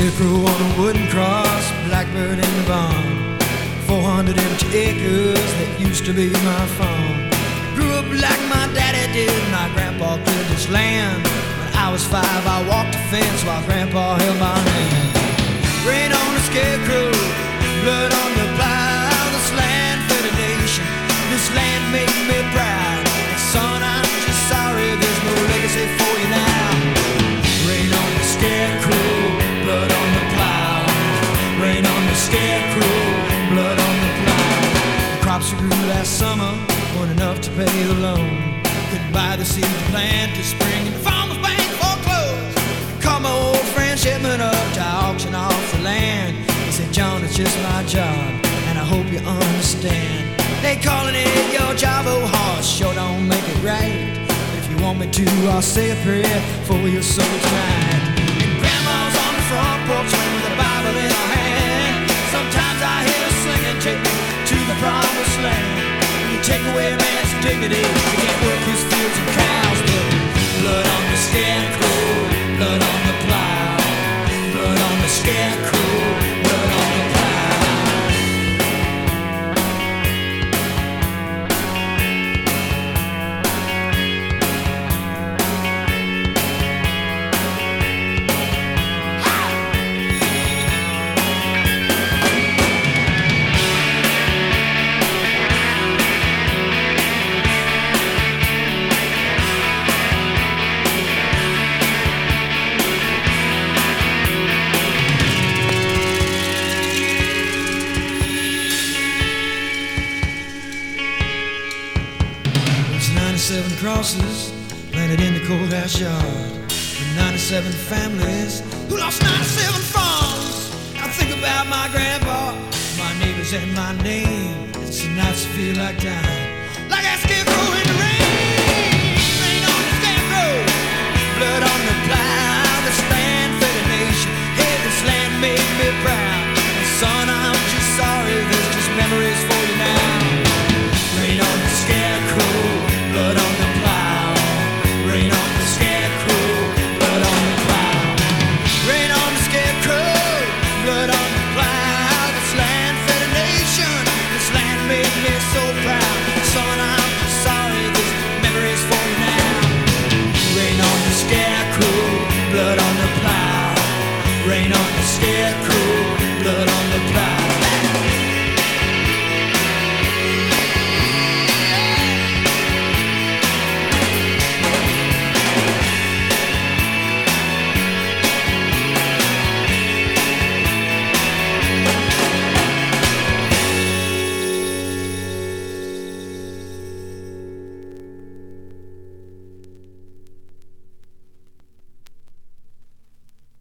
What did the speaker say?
Scarecrow on a wooden cross, blackbird in the barn. 400 empty acres that used to be my farm. Grew up like my daddy did, my grandpa cleared this land. When I was 5, I walked the fence while grandpa held my hand. Rain on the scarecrow, blood on the plow. This land fed a nation, this land made me proud. And son, I'm just sorry there's no legacy for you now. Rain on the scarecrow, blood on the plow. Rain on the scarecrow, blood on the plow. The crops we grew last summer weren't enough to pay the loan. Couldn't buy the seed to plant this spring, and the farmer's bank foreclosed. Called my old friend Shipman up to auction off the land. He said, John, it's just my job, and I hope you understand. They calling it your job, oh horse, sure don't make it right. But if you want me to, I'll say a prayer for your soul tonight. And grandma's on the front porch swing with a Bible in her hand. Sometimes I hear her singing, take me to the promised land. When you take away a man's dignity, you can't work his fields and cows. But blood on the scarecrow, blood on the plow. Blood on the scarecrow, blood on the plow. Crosses planted in the courthouse yard with 97 families who lost 97 farms. I think about my grandpa, my neighbors, and my name. It's so nice to feel like dying, like that scarecrow in the rain. Rain on the scarecrow, blood on